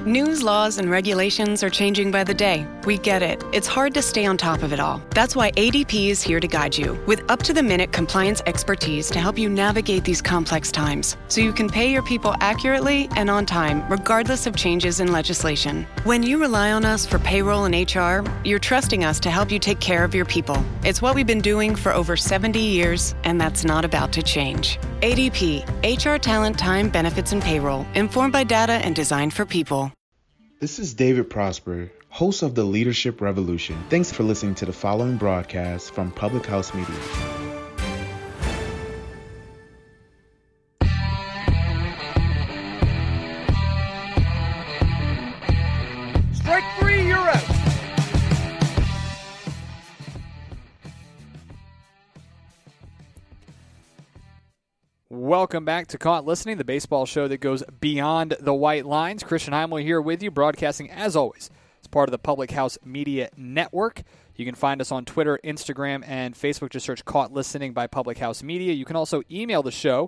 News, laws, and regulations are changing by the day. We get it. It's hard to stay on top of it all. That's why ADP is here to guide you with up-to-the-minute compliance expertise to help you navigate these complex times so you can pay your people accurately and on time, regardless of changes in legislation. When you rely on us for payroll and HR, you're trusting us to help you take care of your people. It's what we've been doing for over 70 years, and that's not about to change. ADP, HR talent, time, benefits, and payroll, informed by data and designed for people. This is David Prosper, host of The Leadership Revolution. Thanks for listening to the following broadcast from Public House Media. Strike three, you're out. Welcome back to Caught Listening, the baseball show that goes beyond the white lines. Christian Heimel here with you, broadcasting as always as part of the Public House Media Network. You can find us on Twitter, Instagram, and Facebook. Just search Caught Listening by Public House Media. You can also email the show,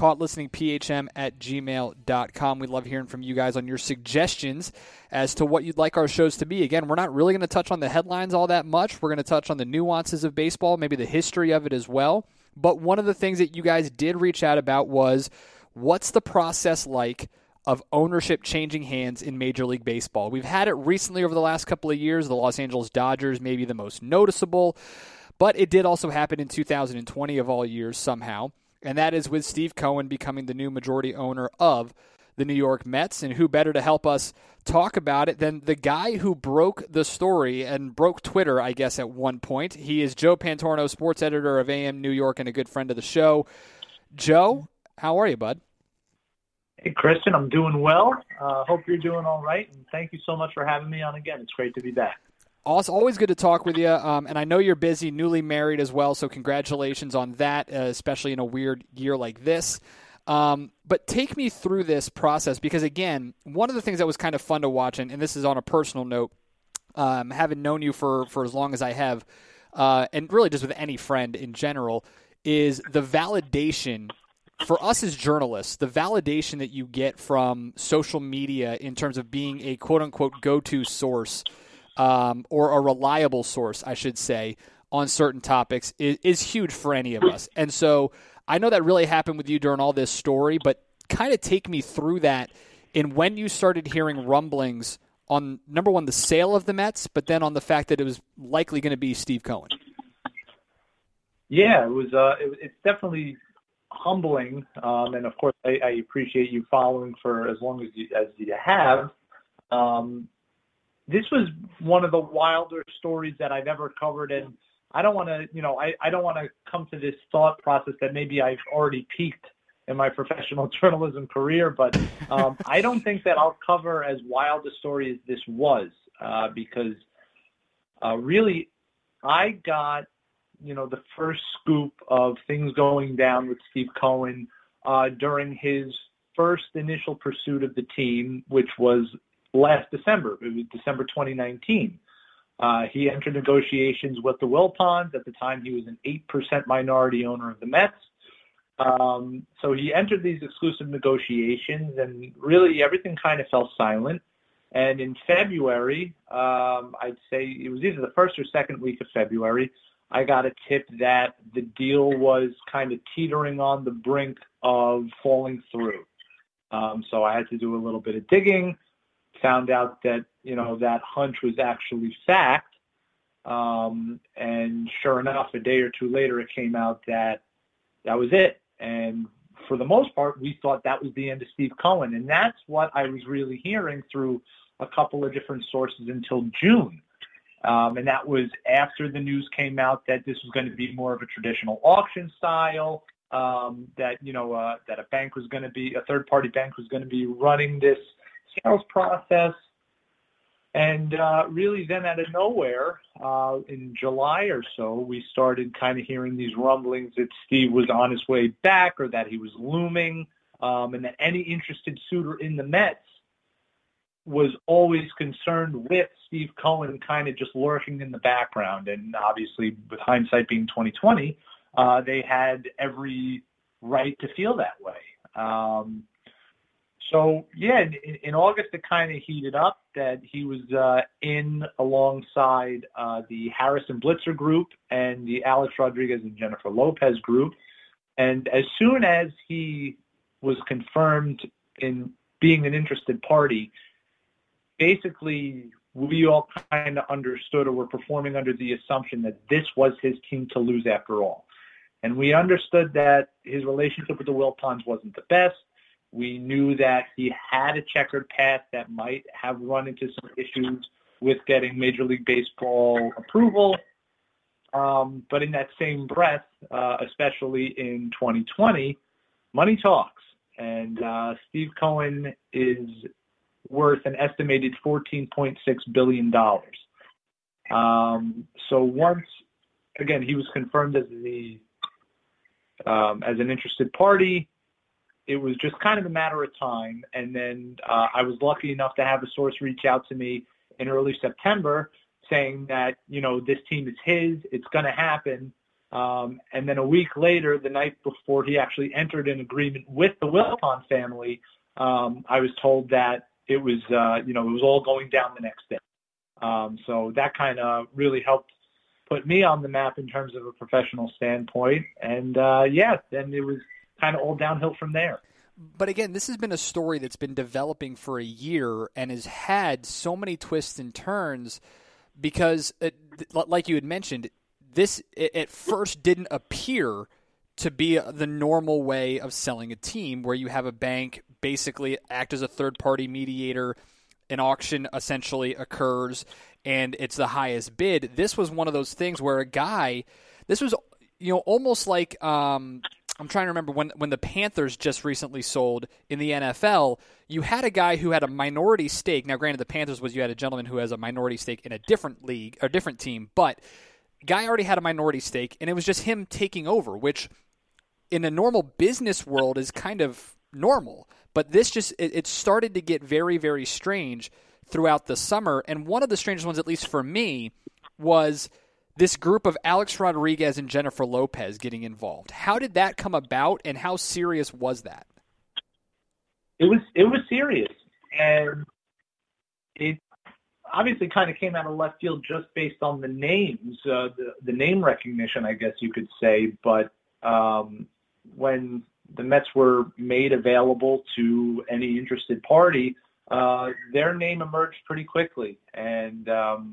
caughtlisteningphm@gmail.com. We love hearing from you guys on your suggestions as to what you'd like our shows to be. Again, we're not really going to touch on the headlines all that much. We're going to touch on the nuances of baseball, maybe the history of it as well. But one of the things that you guys did reach out about was, what's the process like of ownership changing hands in Major League Baseball? We've had it recently over the last couple of years. The Los Angeles Dodgers may be the most noticeable, but it did also happen in 2020 of all years somehow, and that is with Steve Cohen becoming the new majority owner of the New York Mets. And who better to help us talk about it than the guy who broke the story and broke Twitter, I guess, at one point. He is Joe Pantorno, sports editor of AM New York and a good friend of the show. Joe, how are you, bud? Hey, Christian, I'm doing well. Hope you're doing all right, and thank you so much for having me on again. It's great to be back. Also, always good to talk with you, and I know you're busy, newly married as well, so congratulations on that, especially in a weird year like this. But take me through this process, because, again, one of the things that was kind of fun to watch, and this is on a personal note, having known you for as long as I have, and really just with any friend in general, is the validation for us as journalists, the validation that you get from social media in terms of being a quote-unquote go-to source, or a reliable source, I should say, on certain topics is huge for any of us. And so I know that really happened with you during all this story, but kind of take me through that in when you started hearing rumblings on, number one, the sale of the Mets, but then on the fact that it was likely going to be Steve Cohen. Yeah, it's definitely humbling, and of course I appreciate you following for as long as you have. This was one of the wilder stories that I've ever covered, and I don't want to, I don't want to come to this thought process that maybe I've already peaked in my professional journalism career, but I don't think that I'll cover as wild a story as this was, because really I got, the first scoop of things going down with Steve Cohen during his first initial pursuit of the team, which was last December. It was December 2019. He entered negotiations with the Wilpons. At the time, he was an 8% minority owner of the Mets. So he entered these exclusive negotiations, and really everything kind of fell silent. And in February, I'd say it was either the first or second week of February, I got a tip that the deal was kind of teetering on the brink of falling through. So I had to do a little bit of digging, found out that, that hunch was actually fact. And sure enough, a day or two later, it came out that that was it. And for the most part, we thought that was the end of Steve Cohen. And that's what I was really hearing through a couple of different sources until June. And that was after the news came out that this was going to be more of a traditional auction style, that a bank was going to be, a third-party bank was going to be running this sales process. And really then out of nowhere, in July or so, we started kind of hearing these rumblings that Steve was on his way back, or that he was looming, and that any interested suitor in the Mets was always concerned with Steve Cohen kind of just lurking in the background. And obviously, with hindsight being 2020, they had every right to feel that way. So, yeah, in August it kind of heated up that he was in alongside the Harrison Blitzer group and the Alex Rodriguez and Jennifer Lopez group. And as soon as he was confirmed in being an interested party, basically we all kind of understood or were performing under the assumption that this was his team to lose after all. And we understood that his relationship with the Wilpons wasn't the best. We knew that he had a checkered past that might have run into some issues with getting Major League Baseball approval. But in that same breath, especially in 2020, money talks. And Steve Cohen is worth an estimated $14.6 billion. So once, again, he was confirmed as an interested party, it was just kind of a matter of time. And then I was lucky enough to have a source reach out to me in early September saying that, this team is his, it's going to happen. And then a week later, the night before he actually entered an agreement with the Wilpon family, I was told that it was, it was all going down the next day. So that kind of really helped put me on the map in terms of a professional standpoint. And then it was kind of all downhill from there. But again, this has been a story that's been developing for a year and has had so many twists and turns because, like you had mentioned, this at first didn't appear to be the normal way of selling a team where you have a bank basically act as a third-party mediator, an auction essentially occurs, and it's the highest bid. This was one of those things where this was almost like I'm trying to remember when the Panthers just recently sold in the NFL, you had a guy who had a minority stake. Now, granted, the Panthers you had a gentleman who has a minority stake in a different league or different team, but guy already had a minority stake, and it was just him taking over, which in a normal business world is kind of normal. But this it started to get very, very strange throughout the summer. And one of the strangest ones, at least for me, was this group of Alex Rodriguez and Jennifer Lopez getting involved. How did that come about, and how serious was that? It was serious, and it obviously kind of came out of left field just based on the names, the name recognition, I guess you could say. But when the Mets were made available to any interested party, their name emerged pretty quickly, and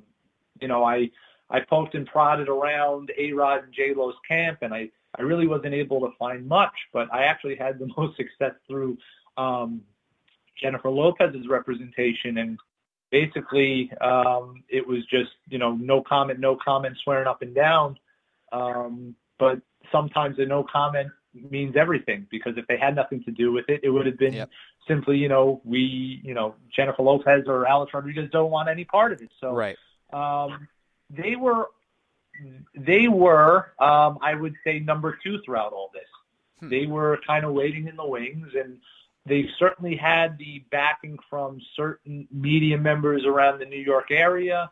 I poked and prodded around A-Rod and J-Lo's camp, and I really wasn't able to find much, but I actually had the most success through Jennifer Lopez's representation, and basically it was just, no comment, swearing up and down. But sometimes a no comment means everything, because if they had nothing to do with it, it would have been simply, Jennifer Lopez or Alex Rodriguez don't want any part of it. So right. They were, I would say, number two throughout all this. They were kind of waiting in the wings, and they certainly had the backing from certain media members around the New York area.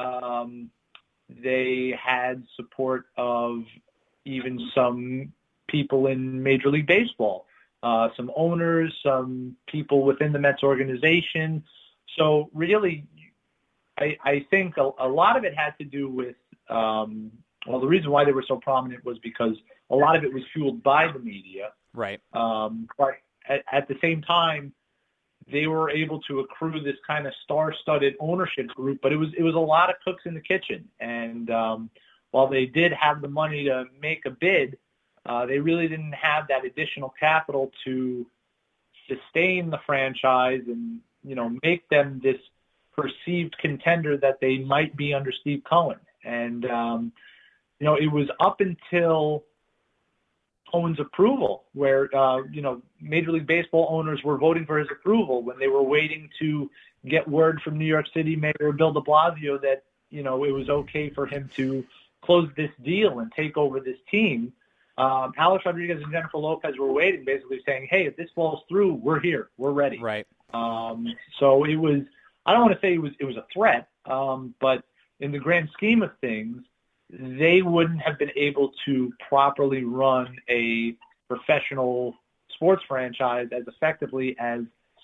They had support of even some people in Major League Baseball, some owners, some people within the Mets organization. So really, I think a lot of it had to do with, the reason why they were so prominent was because a lot of it was fueled by the media. Right. But at the same time, they were able to accrue this kind of star-studded ownership group, but it was a lot of cooks in the kitchen. And while they did have the money to make a bid, they really didn't have that additional capital to sustain the franchise and, make them this perceived contender that they might be under Steve Cohen. And, it was up until Cohen's approval where, Major League Baseball owners were voting for his approval when they were waiting to get word from New York City Mayor Bill de Blasio that, it was okay for him to close this deal and take over this team. Alex Rodriguez and Jennifer Lopez were waiting, basically saying, hey, if this falls through, we're here. We're ready. Right. So it was, I don't want to say it was a threat, but in the grand scheme of things, they wouldn't have been able to properly run a professional sports franchise as effectively as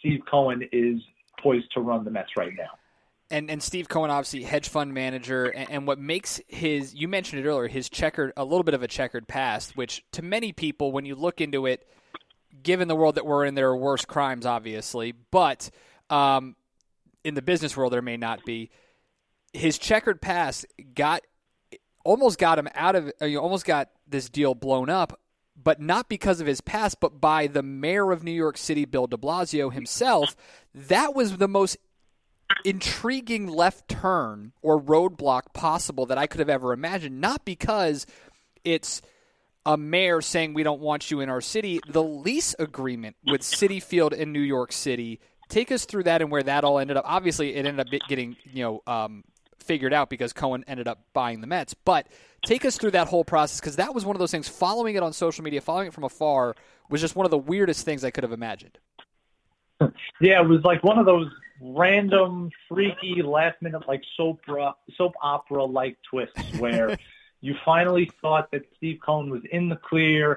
Steve Cohen is poised to run the Mets right now. And Steve Cohen, obviously hedge fund manager, and what makes his, you mentioned it earlier, his a little bit of a checkered past, which to many people, when you look into it, given the world that we're in, there are worse crimes, obviously, but in the business world, there may not be. His checkered past almost got him out of, almost got this deal blown up, but not because of his past, but by the mayor of New York City, Bill de Blasio himself. That was the most intriguing left turn or roadblock possible that I could have ever imagined, not because it's a mayor saying we don't want you in our city. The lease agreement with Citi Field in New York City, take us through that and where that all ended up. Obviously, it ended up getting figured out because Cohen ended up buying the Mets, but take us through that whole process, because that was one of those things, following it on social media, following it from afar, was just one of the weirdest things I could have imagined. Yeah, it was like one of those random, freaky, last-minute, like soap opera-like twists where you finally thought that Steve Cohen was in the clear.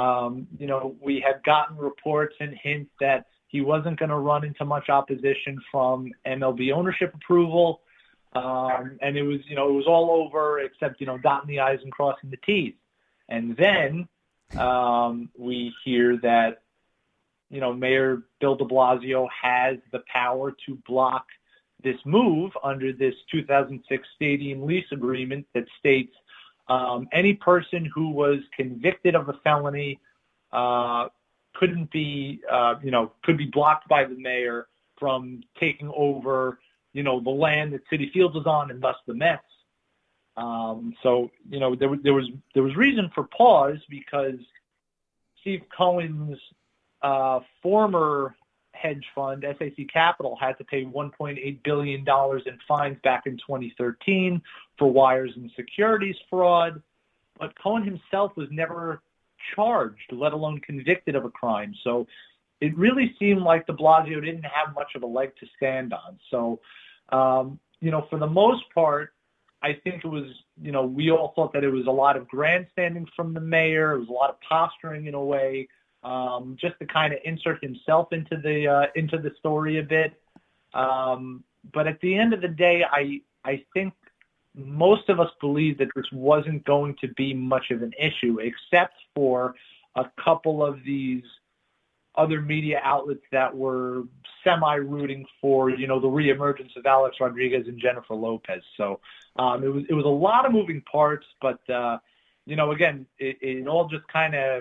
We had gotten reports and hints that he wasn't going to run into much opposition from MLB ownership approval. And it was all over except, dotting the I's and crossing the T's. And then we hear that, Mayor Bill de Blasio has the power to block this move under this 2006 stadium lease agreement that states any person who was convicted of a felony could be blocked by the mayor from taking over, the land that Citi Field is on, and thus the Mets. So there was reason for pause because Steve Cohen's former hedge fund, SAC Capital, had to pay $1.8 billion in fines back in 2013 for wires and securities fraud. But Cohen himself was never charged, let alone convicted of a crime. So it really seemed like de Blasio didn't have much of a leg to stand on. So, for the most part, I think it was, we all thought that it was a lot of grandstanding from the mayor. It was a lot of posturing in a way, just to kind of insert himself into the story a bit. But at the end of the day, I think most of us believe that this wasn't going to be much of an issue, except for a couple of these other media outlets that were semi-rooting for, the reemergence of Alex Rodriguez and Jennifer Lopez. So it was a lot of moving parts, but again, it all just kind of,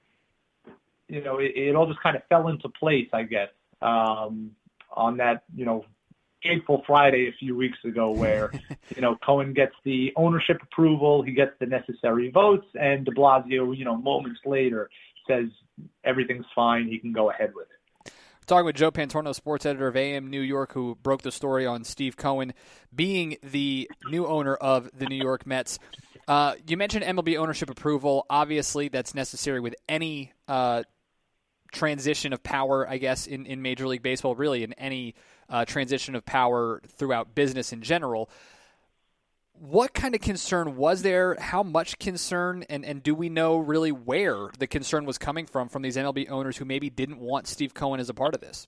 it all just kind of fell into place, I guess, on that, fateful Friday a few weeks ago where, Cohen gets the ownership approval, he gets the necessary votes, and de Blasio, moments later says everything's fine, he can go ahead with it. Talking with Joe Pantorno, sports editor of AM New York, who broke the story on Steve Cohen being the new owner of the New York Mets. You mentioned MLB ownership approval. Obviously, that's necessary with any transition of power, I guess, in Major League Baseball, really in any transition of power throughout business in general. What kind of concern was there? How much concern? And do we know really where the concern was coming from these MLB owners who maybe didn't want Steve Cohen as a part of this?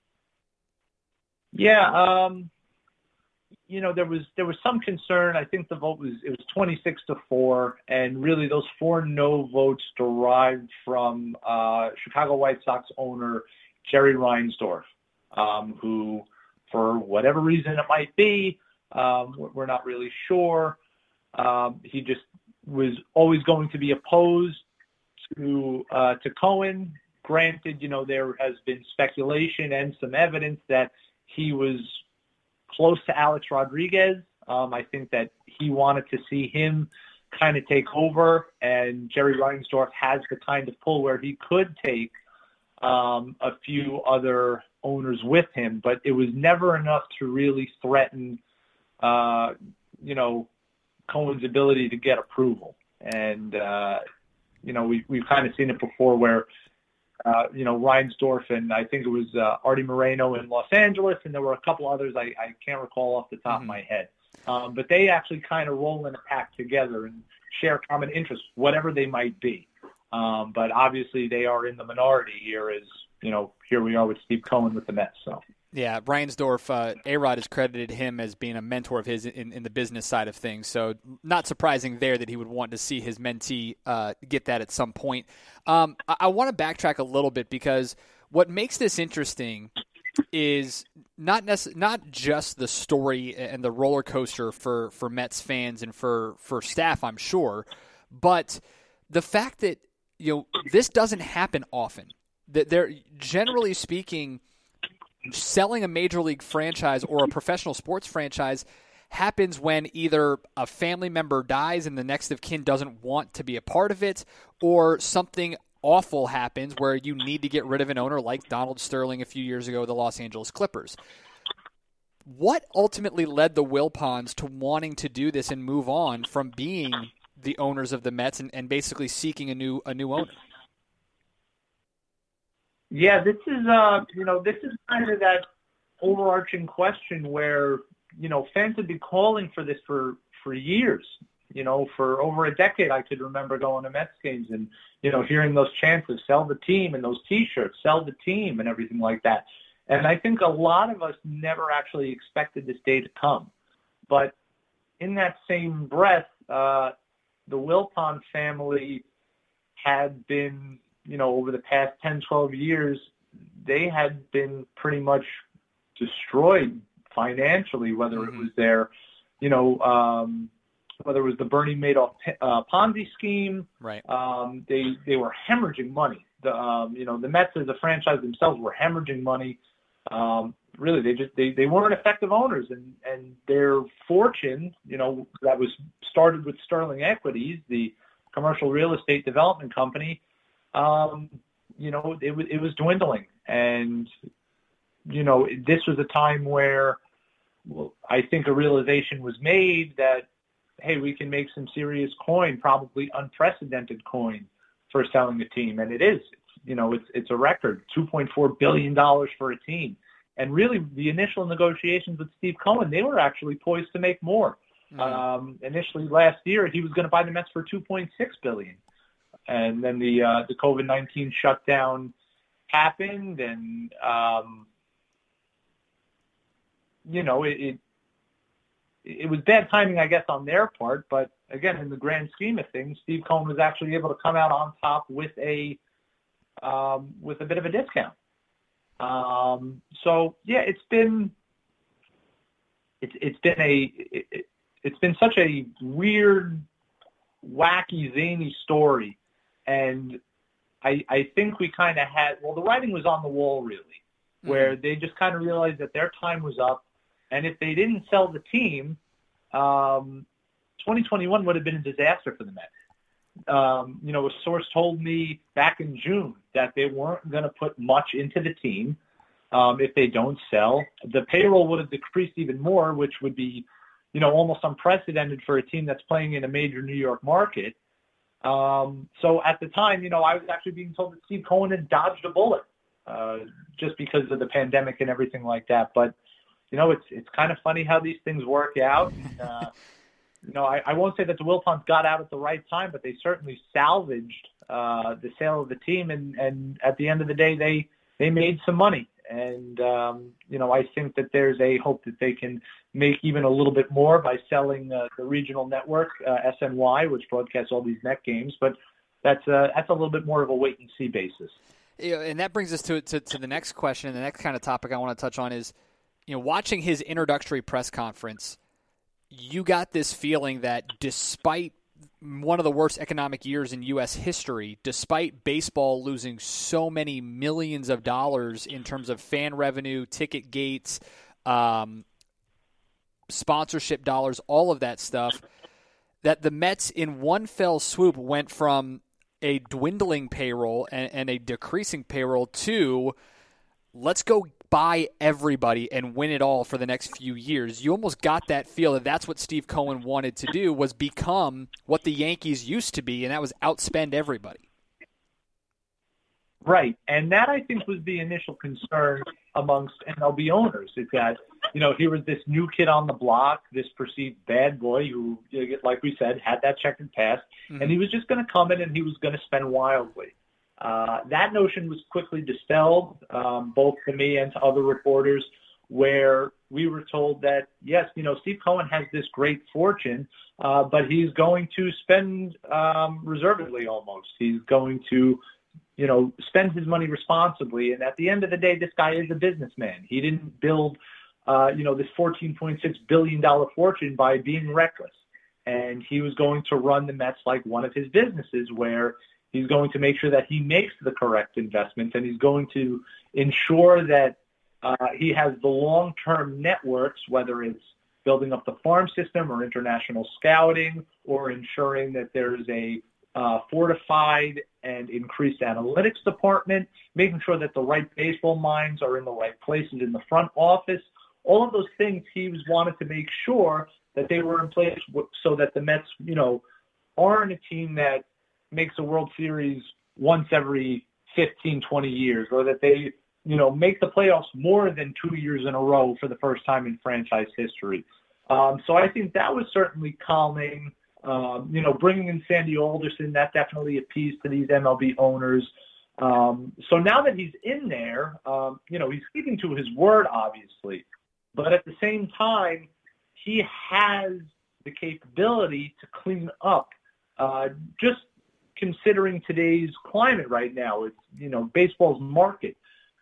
Yeah, there was some concern. I think the vote was 26-4, and really those 4 no votes derived from Chicago White Sox owner Jerry Reinsdorf, who, for whatever reason it might be, we're not really sure. He just was always going to be opposed to Cohen. Granted, there has been speculation and some evidence that he was close to Alex Rodriguez. I think that he wanted to see him kind of take over, and Jerry Reinsdorf has the kind of pull where he could take a few other owners with him, but it was never enough to really threaten Cohen's ability to get approval. And, we've kind of seen it before where, Reinsdorf and I think it was Artie Moreno in Los Angeles, and there were a couple others I can't recall off the top of my head. But they actually kind of roll in a pack together and share common interests, whatever they might be. But obviously they are in the minority here as here we are with Steve Cohen with the Mets. So. Yeah, Reinsdorf, A-Rod has credited him as being a mentor of his in the business side of things. So not surprising there that he would want to see his mentee get that at some point. I want to backtrack a little bit because what makes this interesting is not just the story and the roller coaster for Mets fans and for staff, I'm sure, but the fact that this doesn't happen often. That they're generally speaking, selling a major league franchise or a professional sports franchise happens when either a family member dies and the next of kin doesn't want to be a part of it, or something awful happens where you need to get rid of an owner like Donald Sterling a few years ago with the Los Angeles Clippers. What ultimately led the Wilpons to wanting to do this and move on from being the owners of the Mets and basically seeking a new owner? Yeah, this is kind of that overarching question where, fans have been calling for this for years. For over a decade, I could remember going to Mets games and, hearing those chants of sell the team and those T-shirts, sell the team and everything like that. And I think a lot of us never actually expected this day to come. But in that same breath, the Wilpon family had been, over the past 10, 12 years, they had been pretty much destroyed financially, whether it was their, whether it was the Bernie Madoff Ponzi scheme. Right. They were hemorrhaging money. The Mets as a franchise themselves were hemorrhaging money. Really, they weren't effective owners, and their fortune, that was started with Sterling Equities, the commercial real estate development company, it was dwindling. And, this was a time where I think a realization was made that, hey, we can make some serious coin, probably unprecedented coin for selling a team. And it is, it's a record, $2.4 billion for a team. And really the initial negotiations with Steve Cohen, they were actually poised to make more. Initially last year, he was going to buy the Mets for $2.6 billion. And then the COVID-19 shutdown happened, and it was bad timing, I guess, on their part. But again, in the grand scheme of things, Steve Cohen was actually able to come out on top with a bit of a discount. So yeah, it's been such a weird, wacky, zany story. And I think we kind of the writing was on the wall, really, where they just kind of realized that their time was up. And if they didn't sell the team, 2021 would have been a disaster for the Mets. A source told me back in June that they weren't going to put much into the team if they don't sell. The payroll would have decreased even more, which would be, almost unprecedented for a team that's playing in a major New York market. So at the time, I was actually being told that Steve Cohen had dodged a bullet just because of the pandemic and everything like that. But, it's kind of funny how these things work out. I won't say that the Wilpons got out at the right time, but they certainly salvaged the sale of the team. And at the end of the day, they made some money. And, I think that there's a hope that they can make even a little bit more by selling the regional network, SNY, which broadcasts all these Met games. But that's a little bit more of a wait-and-see basis. Yeah, and that brings us to the next question, and the next kind of topic I want to touch on is, watching his introductory press conference, you got this feeling that despite one of the worst economic years in U.S. history, despite baseball losing so many millions of dollars in terms of fan revenue, ticket gates, sponsorship dollars, all of that stuff, that the Mets in one fell swoop went from a dwindling payroll and a decreasing payroll to let's go buy everybody and win it all for the next few years. You almost got that feel that that's what Steve Cohen wanted to do, was become what the Yankees used to be, and that was outspend everybody. Right, and that I think was the initial concern amongst MLB owners, is that, here was this new kid on the block, this perceived bad boy who, like we said, had that checkered past, and he was just going to come in and he was going to spend wildly. That notion was quickly dispelled, both to me and to other reporters, where we were told that, yes, Steve Cohen has this great fortune, but he's going to spend reservedly almost. He's going to, spend his money responsibly. And at the end of the day, this guy is a businessman. He didn't build, this $14.6 billion fortune by being reckless. And he was going to run the Mets like one of his businesses, where he's going to make sure that he makes the correct investments, and he's going to ensure that he has the long-term networks, whether it's building up the farm system or international scouting, or ensuring that there's a fortified and increased analytics department, making sure that the right baseball minds are in the right places in the front office. All of those things he wanted to make sure that they were in place so that the Mets, aren't a team that makes a World Series once every 15, 20 years, or that they, make the playoffs more than 2 years in a row for the first time in franchise history. So I think that was certainly calming. Bringing in Sandy Alderson, that definitely appeased to these MLB owners. So now that he's in there, he's keeping to his word, obviously. But at the same time, he has the capability to clean up. Just considering today's climate right now, it's, baseball's market.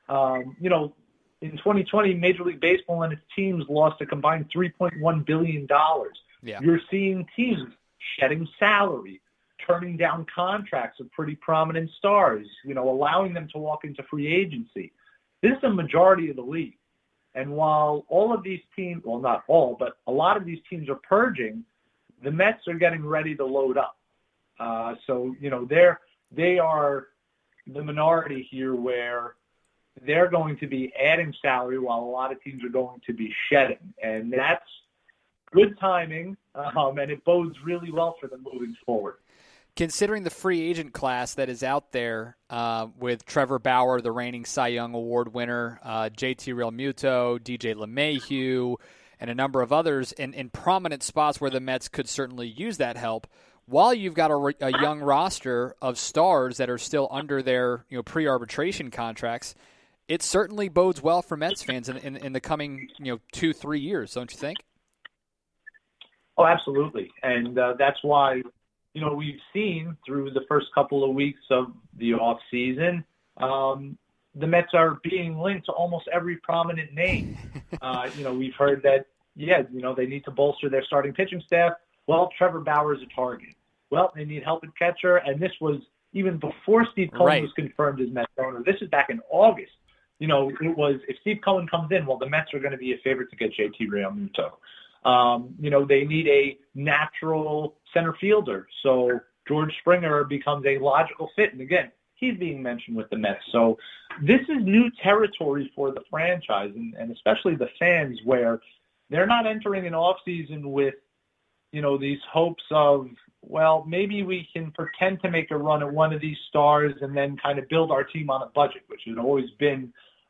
In 2020, Major League Baseball and its teams lost a combined $3.1 billion. Yeah. You're seeing teams shedding salary, turning down contracts of pretty prominent stars, allowing them to walk into free agency. This is the majority of the league. And while all of these teams, well, not all, but a lot of these teams are purging, the Mets are getting ready to load up. So they are the minority here, where they're going to be adding salary while a lot of teams are going to be shedding. And that's good timing, and it bodes really well for them moving forward. Considering the free agent class that is out there with Trevor Bauer, the reigning Cy Young Award winner, JT Realmuto, DJ LeMahieu, and a number of others in prominent spots where the Mets could certainly use that help, while you've got a young roster of stars that are still under their pre-arbitration contracts, it certainly bodes well for Mets fans in the coming 2-3 years, don't you think? Oh, absolutely. And that's why, we've seen through the first couple of weeks of the off season, the Mets are being linked to almost every prominent name. We've heard that, they need to bolster their starting pitching staff. Well, Trevor Bauer is a target. Well, they need help at catcher. And this was even before Steve Cohen was confirmed as Mets owner. This is back in August. It was, if Steve Cohen comes in, well, the Mets are going to be a favorite to get JT Realmuto. They need a natural center fielder. So George Springer becomes a logical fit. And again, he's being mentioned with the Mets. So this is new territory for the franchise and especially the fans, where they're not entering an offseason with, these hopes of, well, maybe we can pretend to make a run at one of these stars and then kind of build our team on a budget, which has always been,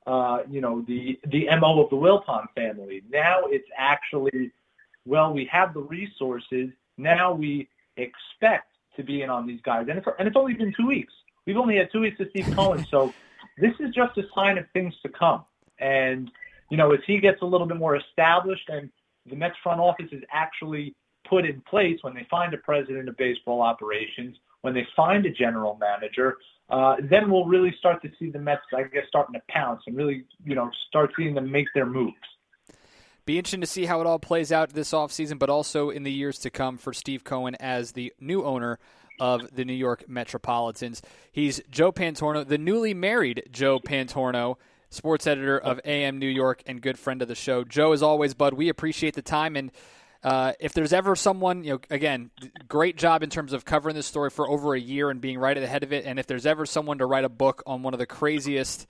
the MO of the Wilpon family. Now it's actually, well, we have the resources. Now we expect to be in on these guys. And it's only been 2 weeks. We've only had 2 weeks of Steve Cohen. So this is just a sign of things to come. And, as he gets a little bit more established and the Mets front office is actually put in place, when they find a president of baseball operations, when they find a general manager, then we'll really start to see the Mets, I guess, starting to pounce and really, start seeing them make their moves. Be interesting to see how it all plays out this offseason, but also in the years to come for Steve Cohen as the new owner of the New York Metropolitans. He's Joe Pantorno, the newly married Joe Pantorno, sports editor of AM New York and good friend of the show. Joe, as always, bud, we appreciate the time. And if there's ever someone, again, great job in terms of covering this story for over a year and being right at the head of it. And if there's ever someone to write a book on one of the craziest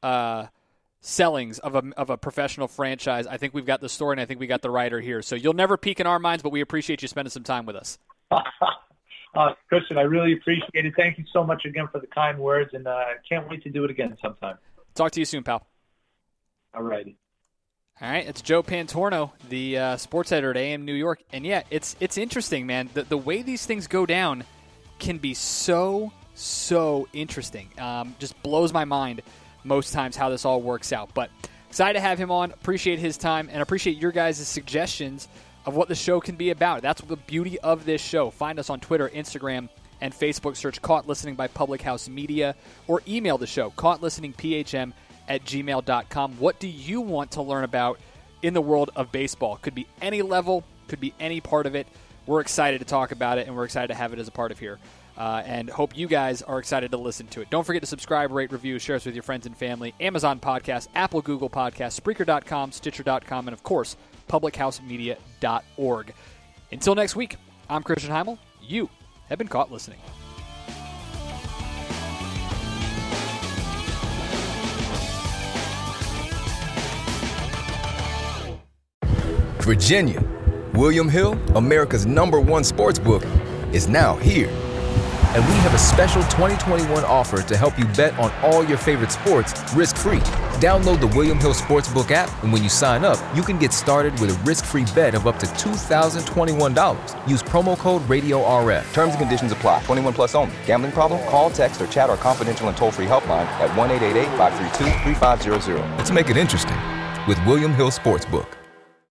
sellings of a professional franchise, I think we've got the story and I think we got the writer here. So you'll never peak in our minds, but we appreciate you spending some time with us. Christian, I really appreciate it. Thank you so much again for the kind words, and I can't wait to do it again sometime. Talk to you soon, pal. All righty. All right, it's Joe Pantorno, the sports editor at AM New York. And, yeah, it's interesting, man. The way these things go down can be so so interesting. Just blows my mind most times how this all works out. But excited to have him on. Appreciate his time and appreciate your guys' suggestions of what the show can be about. That's the beauty of this show. Find us on Twitter, Instagram, and Facebook. Search Caught Listening by Public House Media or email the show, caughtlisteningphm@gmail.com. What do you want to learn about in the world of baseball? Could be any level, could be any part of it. We're excited to talk about it, and we're excited to have it as a part of here. And hope you guys are excited to listen to it. Don't forget to subscribe, rate, review, share us with your friends and family. Amazon Podcasts, Apple, Google Podcasts, Spreaker.com, Stitcher.com, and, of course, publichousemedia.org. Until next week, I'm Christian Heimel. You have been caught listening. Virginia, William Hill, America's #1 sports book, is now here. And we have a special 2021 offer to help you bet on all your favorite sports risk-free. Download the William Hill Sportsbook app, and when you sign up, you can get started with a risk-free bet of up to $2,021. Use promo code RADIORF. Terms and conditions apply. 21 plus only. Gambling problem? Call, text, or chat our confidential and toll-free helpline at 1-888-532-3500. Let's make it interesting with William Hill Sportsbook.